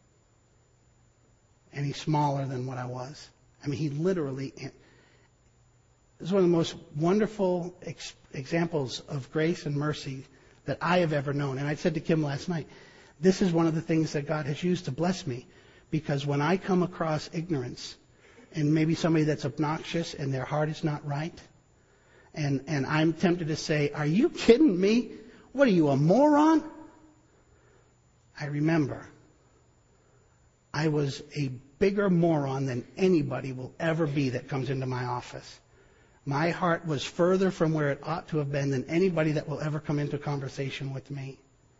any smaller than what I was. I mean, he literally, this is one of the most wonderful examples of grace and mercy that I have ever known. And I said to Kim last night, this is one of the things that God has used to bless me, because when I come across ignorance, and maybe somebody that's obnoxious and their heart is not right, and I'm tempted to say, are you kidding me? What are you, a moron? I remember I was a bigger moron than anybody will ever be that comes into my office. My heart was further from where it ought to have been than anybody that will ever come into conversation with me.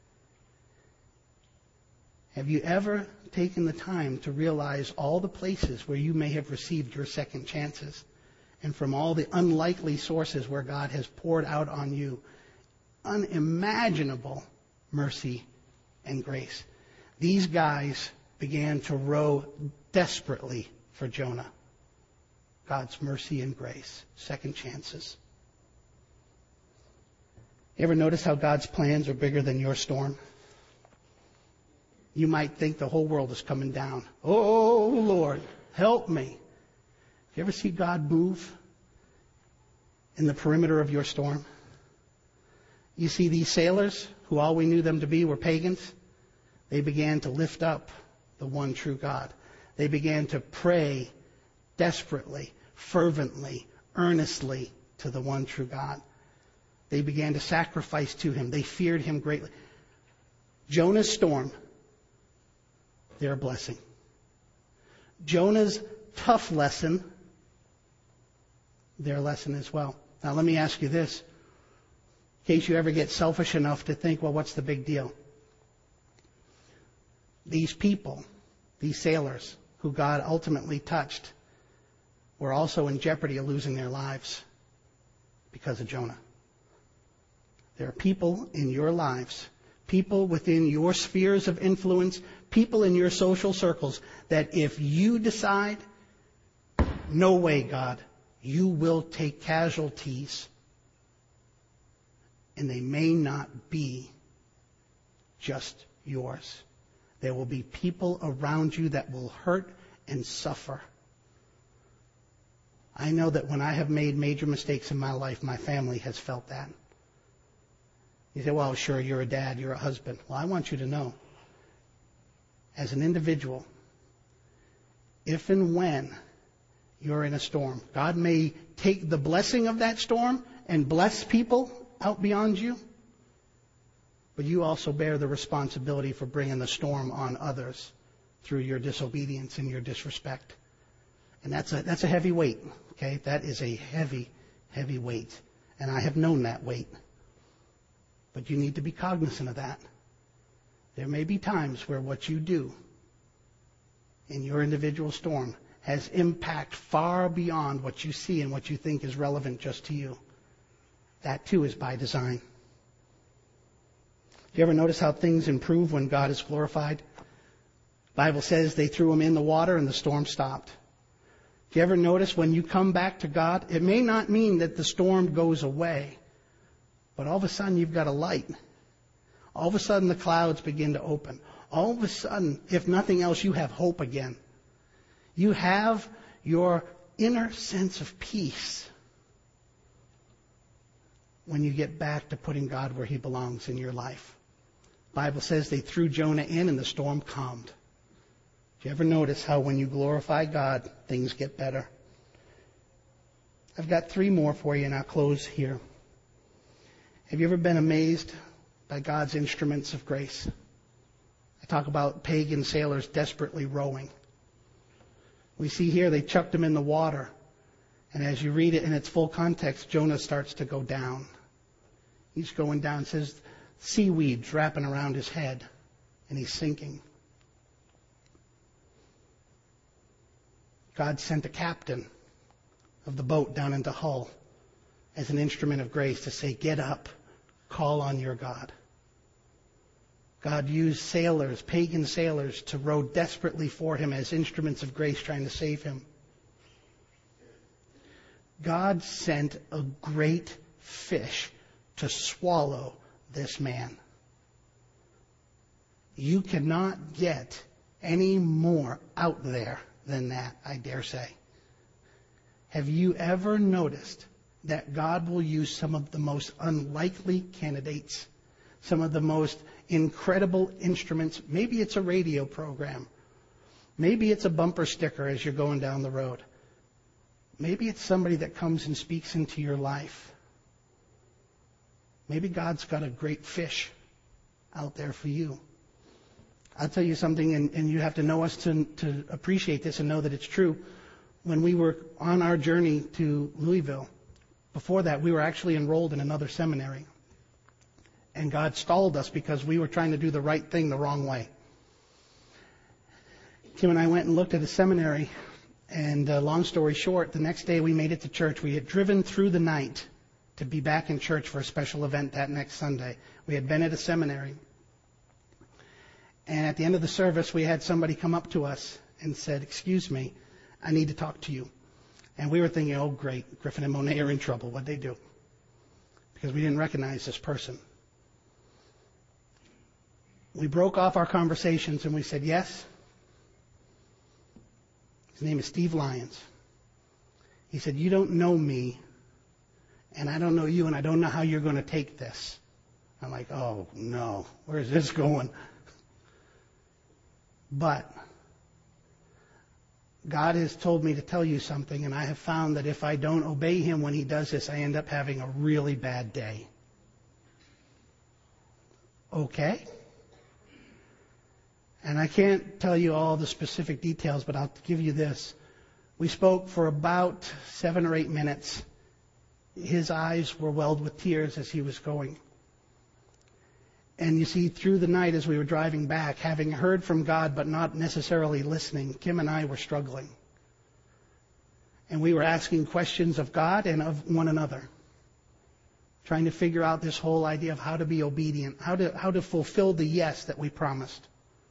Have you ever taken the time to realize all the places where you may have received your second chances, and from all the unlikely sources where God has poured out on you unimaginable mercy and grace? These guys began to row desperately for Jonah. God's mercy and grace, second chances. You ever notice how God's plans are bigger than your storm? You might think the whole world is coming down. Oh, Lord, help me. You ever see God move in the perimeter of your storm? You see these sailors, who all we knew them to be were pagans, they began to lift up the one true God. They began to pray desperately, fervently, earnestly to the one true God. They began to sacrifice to him. They feared him greatly. Jonah's storm, their blessing. Jonah's tough lesson, their lesson as well. Now let me ask you this. in case you ever get selfish enough to think, well, what's the big deal? These people, these sailors who God ultimately touched, were also in jeopardy of losing their lives because of Jonah. There are people in your lives, people within your spheres of influence, people in your social circles, that if you decide, no way, God, you will take casualties, and they may not be just yours. There will be people around you that will hurt and suffer. I know that when I have made major mistakes in my life, my family has felt that. You say, well, sure, you're a dad, you're a husband. Well, I want you to know, as an individual, if and when you're in a storm, God may take the blessing of that storm and bless people out beyond you, but you also bear the responsibility for bringing the storm on others through your disobedience and your disrespect. And that's a heavy weight, okay? That is a heavy, heavy weight. And I have known that weight. But you need to be cognizant of that. There may be times where what you do in your individual storm has impact far beyond what you see and what you think is relevant just to you. That too is by design. Do you ever notice how things improve when God is glorified? The Bible says they threw him in the water and the storm stopped. Do you ever notice when you come back to God, it may not mean that the storm goes away, but all of a sudden you've got a light. All of a sudden the clouds begin to open. All of a sudden, if nothing else, you have hope again. You have your inner sense of peace when you get back to putting God where he belongs in your life. The Bible says they threw Jonah in and the storm calmed. Do you ever notice how when you glorify God, things get better? I've got 3 more for you and I'll close here. Have you ever been amazed by God's instruments of grace? I talk about pagan sailors desperately rowing. We see here they chucked him in the water. And as you read it in its full context, Jonah starts to go down. He's going down. It says seaweed's wrapping around his head and he's sinking. God sent a captain of the boat down into Hull as an instrument of grace to say, get up, call on your God. God used sailors, pagan sailors, to row desperately for him as instruments of grace trying to save him. God sent a great fish to swallow this man. You cannot get any more out there than that, I dare say. Have you ever noticed that God will use some of the most unlikely candidates, some of the most incredible instruments? Maybe it's a radio program. Maybe it's a bumper sticker as you're going down the road. Maybe it's somebody that comes and speaks into your life. Maybe God's got a great fish out there for you. I'll tell you something, and you have to know us to appreciate this and know that it's true. When we were on our journey to Louisville, before that, we were actually enrolled in another seminary. And God stalled us because we were trying to do the right thing the wrong way. Kim and I went and looked at a seminary, and long story short, the next day we made it to church. We had driven through the night to be back in church for a special event that next Sunday. We had been at a seminary. And at the end of the service, we had somebody come up to us and said, excuse me, I need to talk to you. And we were thinking, oh, great, Griffin and Monet are in trouble. What'd they do? Because we didn't recognize this person. We broke off our conversations and we said, yes. His name is Steve Lyons. He said, you don't know me, and I don't know you, and I don't know how you're going to take this. I'm like, oh, no, where's this going? But God has told me to tell you something, and I have found that if I don't obey him when he does this, I end up having a really bad day. Okay? And I can't tell you all the specific details, but I'll give you this. We spoke for about 7 or 8 minutes, his eyes were welled with tears as he was going. And you see, through the night as we were driving back, having heard from God but not necessarily listening, Kim and I were struggling. And we were asking questions of God and of one another, trying to figure out this whole idea of how to be obedient, how to fulfill the yes that we promised.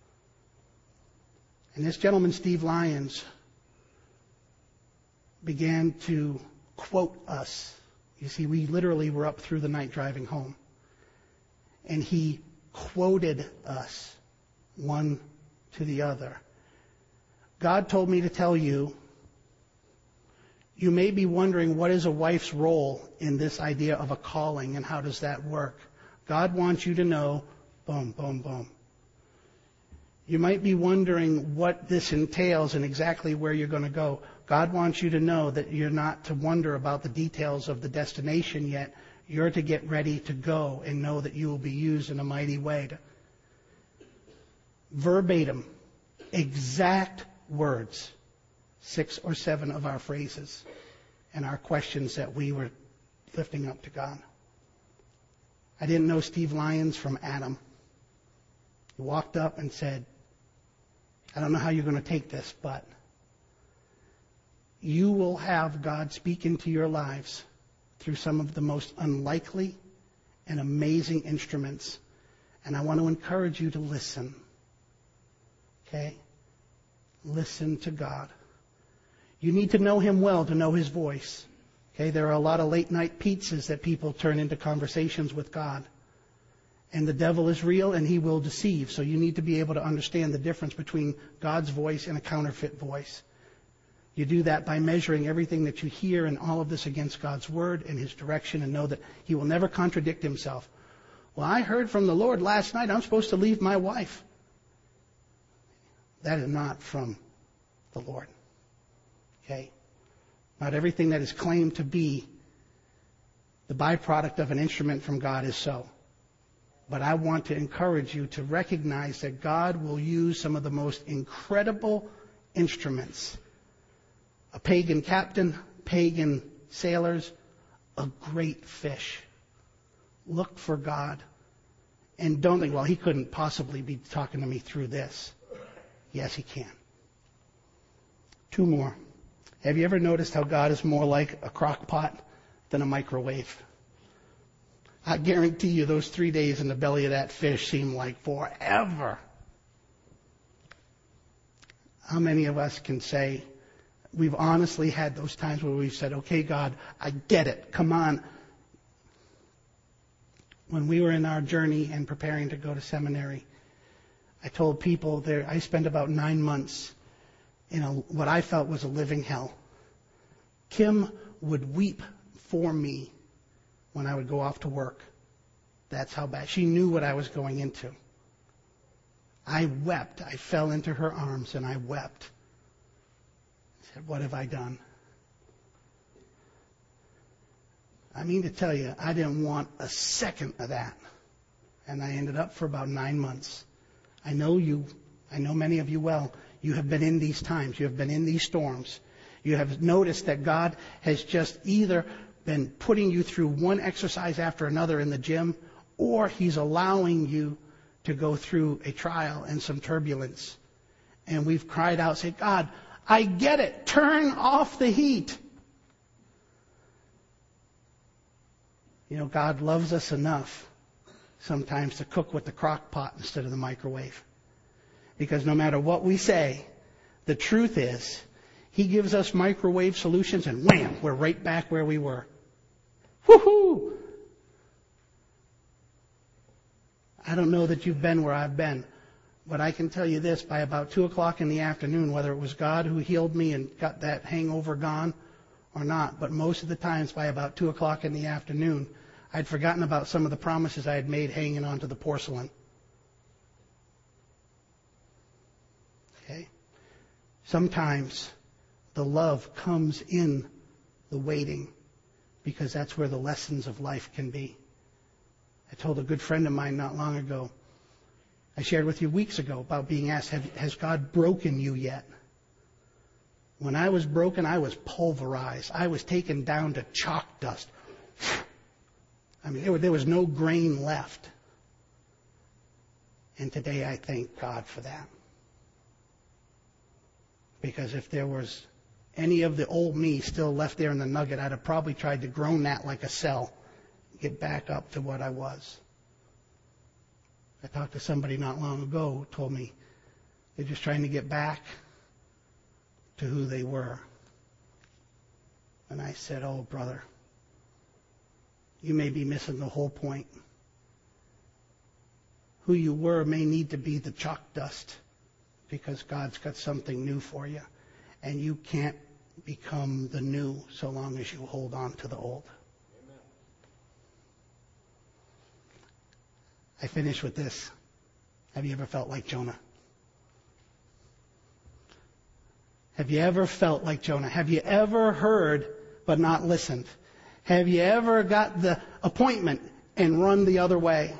And this gentleman, Steve Lyons, began to quote us. You see, we literally were up through the night driving home. And he quoted us, one to the other. God told me to tell you, you may be wondering what is a wife's role in this idea of a calling and how does that work. God wants you to know, boom, boom, boom. You might be wondering what this entails and exactly where you're going to go. God wants you to know that you're not to wonder about the details of the destination yet. You're to get ready to go and know that you will be used in a mighty way. Verbatim, exact words, 6 or 7 of our phrases and our questions that we were lifting up to God. I didn't know Steve Lyons from Adam. He walked up and said, I don't know how you're going to take this, but you will have God speak into your lives through some of the most unlikely and amazing instruments. And I want to encourage you to listen. Okay? Listen to God. You need to know Him well to know His voice. Okay? There are a lot of late night pizzas that people turn into conversations with God. And the devil is real and he will deceive. So you need to be able to understand the difference between God's voice and a counterfeit voice. You do that by measuring everything that you hear and all of this against God's word and His direction and know that He will never contradict Himself. Well, I heard from the Lord last night I'm supposed to leave my wife. That is not from the Lord. Okay? Not everything that is claimed to be the byproduct of an instrument from God is so. But I want to encourage you to recognize that God will use some of the most incredible instruments. A pagan captain, pagan sailors, a great fish. Look for God. And don't think, well, He couldn't possibly be talking to me through this. Yes, He can. 2 more. Have you ever noticed how God is more like a crock pot than a microwave? I guarantee you those 3 days in the belly of that fish seem like forever. How many of us can say we've honestly had those times where we've said, okay, God, I get it. Come on. When we were in our journey and preparing to go to seminary, I told people there, I spent about 9 months in what I felt was a living hell. Kim would weep for me when I would go off to work. That's how bad. She knew what I was going into. I wept. I fell into her arms and I wept. I said, what have I done? I mean to tell you, I didn't want a second of that. And I ended up for about 9 months. I know many of you well. You have been in these times. You have been in these storms. You have noticed that God has just either been putting you through one exercise after another in the gym, or He's allowing you to go through a trial and some turbulence. And we've cried out, say, God, I get it. Turn off the heat. You know, God loves us enough sometimes to cook with the crock pot instead of the microwave. Because no matter what we say, the truth is, He gives us microwave solutions and wham, we're right back where we were. Woohoo! I don't know that you've been where I've been, but I can tell you this, by about 2 o'clock in the afternoon, whether it was God who healed me and got that hangover gone or not, but most of the times by about 2 o'clock in the afternoon, I'd forgotten about some of the promises I had made hanging onto the porcelain. Okay? Sometimes the love comes in the waiting, because that's where the lessons of life can be. I told a good friend of mine not long ago, I shared with you weeks ago about being asked, has God broken you yet? When I was broken, I was pulverized. I was taken down to chalk dust. I mean, there was no grain left. And today I thank God for that. Because if there was any of the old me still left there in the nugget, I'd have probably tried to grow that like a cell, get back up to what I was. I talked to somebody not long ago who told me they're just trying to get back to who they were. And I said, oh, brother, you may be missing the whole point. Who you were may need to be the chalk dust, because God's got something new for you. And you can't become the new so long as you hold on to the old. Amen. I finish with this. Have you ever felt like Jonah? Have you ever felt like Jonah? Have you ever heard but not listened? Have you ever got the appointment and run the other way?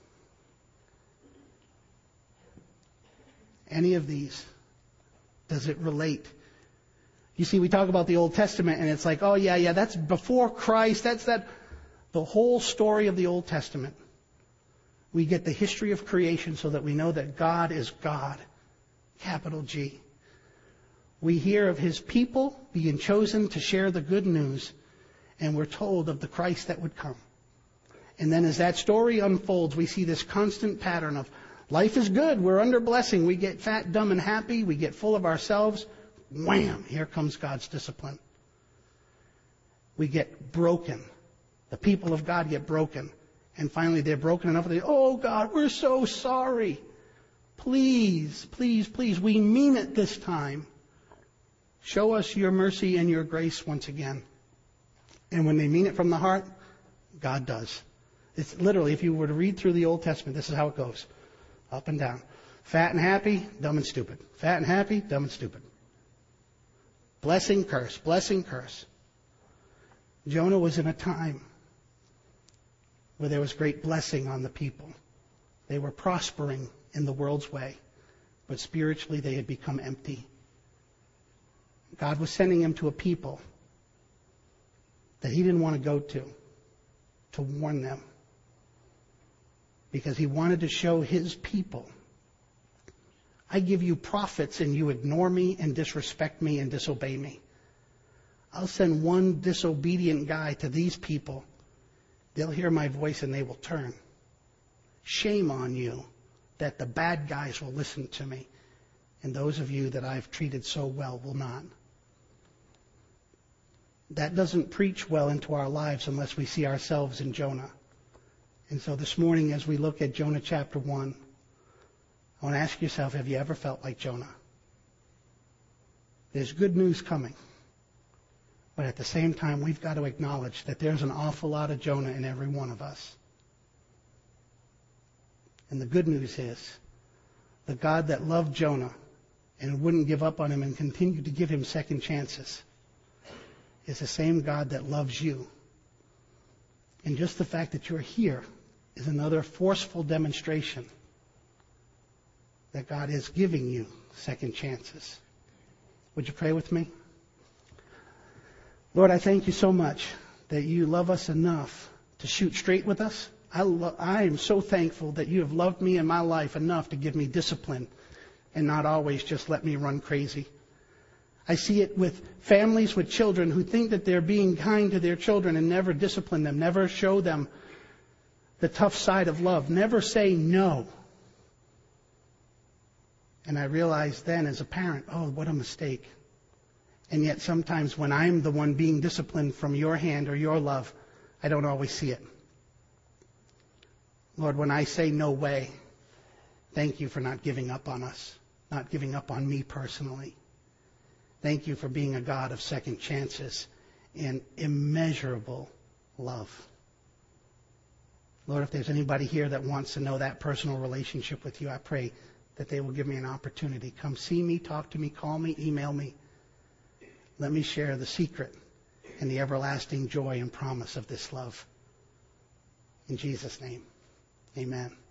Any of these? Does it relate? You see, we talk about the Old Testament and it's like, oh yeah, that's before Christ. That's the whole story of the Old Testament. We get the history of creation so that we know that God is God. Capital G. We hear of His people being chosen to share the good news, and we're told of the Christ that would come. And then as that story unfolds, we see this constant pattern of life is good, we're under blessing, we get fat, dumb, and happy, we get full of ourselves. Wham! Here comes God's discipline. We get broken. The people of God get broken. And finally they're broken enough that they, oh God, we're so sorry. Please, please, please, we mean it this time. Show us your mercy and your grace once again. And when they mean it from the heart, God does. It's literally, if you were to read through the Old Testament, this is how it goes. Up and down. Fat and happy, dumb and stupid. Fat and happy, dumb and stupid. Blessing, curse. Blessing, curse. Jonah was in a time where there was great blessing on the people. They were prospering in the world's way, but spiritually they had become empty. God was sending him to a people that he didn't want to go to warn them. Because he wanted to show his people, I give you prophets and you ignore me and disrespect me and disobey me. I'll send one disobedient guy to these people. They'll hear my voice and they will turn. Shame on you that the bad guys will listen to me, and those of you that I've treated so well will not. That doesn't preach well into our lives unless we see ourselves in Jonah. And so this morning, as we look at Jonah chapter 1, I want to ask yourself, have you ever felt like Jonah? There's good news coming. But at the same time, we've got to acknowledge that there's an awful lot of Jonah in every one of us. And the good news is, the God that loved Jonah and wouldn't give up on him and continued to give him second chances is the same God that loves you. And just the fact that you're here is another forceful demonstration that God is giving you second chances. Would you pray with me? Lord, I thank you so much that you love us enough to shoot straight with us. I am so thankful that you have loved me in my life enough to give me discipline and not always just let me run crazy. I see it with families with children who think that they're being kind to their children and never discipline them, never show them the tough side of love, never say no. And I realized then as a parent, oh, what a mistake. And yet sometimes when I'm the one being disciplined from your hand or your love, I don't always see it. Lord, when I say no way, thank you for not giving up on us, not giving up on me personally. Thank you for being a God of second chances and immeasurable love. Lord, if there's anybody here that wants to know that personal relationship with you, I pray that they will give me an opportunity. Come see me, talk to me, call me, email me. Let me share the secret and the everlasting joy and promise of this love. In Jesus' name, amen.